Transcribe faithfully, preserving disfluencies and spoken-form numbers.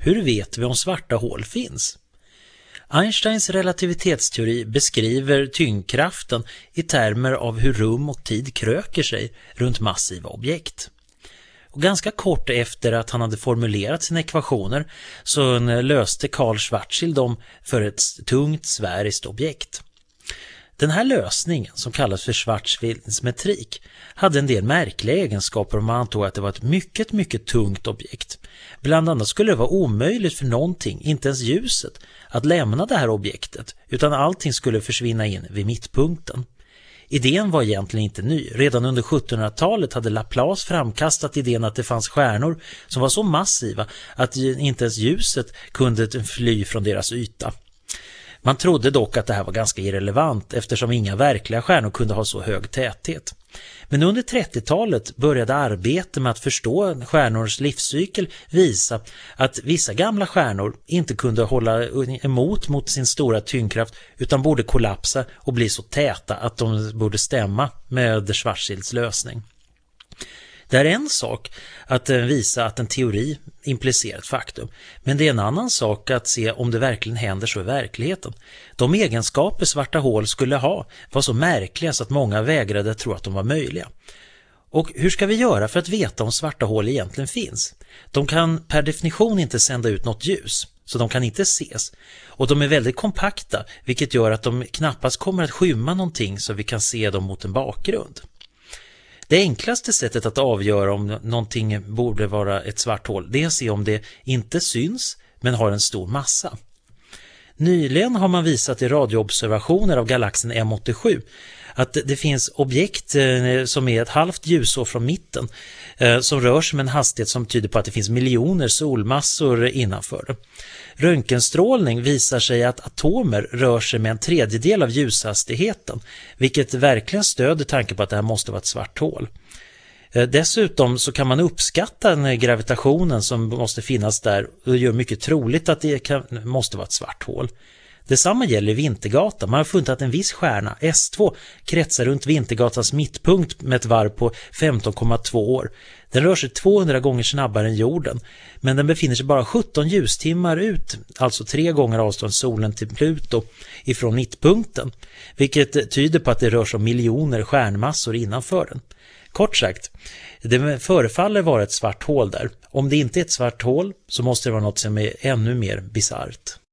Hur vet vi om svarta hål finns? Einsteins relativitetsteori beskriver tyngdkraften i termer av hur rum och tid kröker sig runt massiva objekt. Och ganska kort efter att han hade formulerat sina ekvationer så löste Karl Schwarzschild dem för ett tungt sfäriskt objekt. Den här lösningen, som kallas för Schwarzschilds metrik, hade en del märkliga egenskaper om man antog att det var ett mycket, mycket tungt objekt. Bland annat skulle det vara omöjligt för någonting, inte ens ljuset, att lämna det här objektet, utan allting skulle försvinna in vid mittpunkten. Idén var egentligen inte ny. Redan under sjuttonhundratalet hade Laplace framkastat idén att det fanns stjärnor som var så massiva att inte ens ljuset kunde fly från deras yta. Man trodde dock att det här var ganska irrelevant eftersom inga verkliga stjärnor kunde ha så hög täthet. Men under trettiotalet började arbete med att förstå stjärnors livscykel visa att vissa gamla stjärnor inte kunde hålla emot mot sin stora tyngdkraft utan borde kollapsa och bli så täta att de borde stämma med Schwarzschilds lösning. Det är en sak att visa att en teori implicerar ett faktum, men det är en annan sak att se om det verkligen händer så i verkligheten. De egenskaper svarta hål skulle ha var så märkliga så att många vägrade tro att de var möjliga. Och hur ska vi göra för att veta om svarta hål egentligen finns? De kan per definition inte sända ut något ljus, så de kan inte ses. Och de är väldigt kompakta, vilket gör att de knappast kommer att skymma någonting så vi kan se dem mot en bakgrund. Det enklaste sättet att avgöra om någonting borde vara ett svart hål, det är att se om det inte syns men har en stor massa. Nyligen har man visat i radioobservationer av galaxen M åttiosju att det finns objekt som är ett halvt ljusår från mitten som rör sig med en hastighet som tyder på att det finns miljoner solmassor innanför det. Röntgenstrålning visar sig att atomer rör sig med en tredjedel av ljushastigheten, vilket verkligen stöder tanken på att det här måste vara ett svart hål. Dessutom så kan man uppskatta den gravitationen som måste finnas där och gör mycket troligt att det kan, måste vara ett svart hål. Detsamma gäller Vintergatan. Man har funnit att en viss stjärna, S två, kretsar runt Vintergatans mittpunkt med ett varv på femton komma två år. Den rör sig tvåhundra gånger snabbare än jorden, men den befinner sig bara sjutton ljustimmar ut, alltså tre gånger avstånd solen till Pluto, ifrån mittpunkten, vilket tyder på att det rör sig om miljoner stjärnmassor innanför den. Kort sagt, det förefaller vara ett svart hål där. Om det inte är ett svart hål så måste det vara något som är ännu mer bisarrt.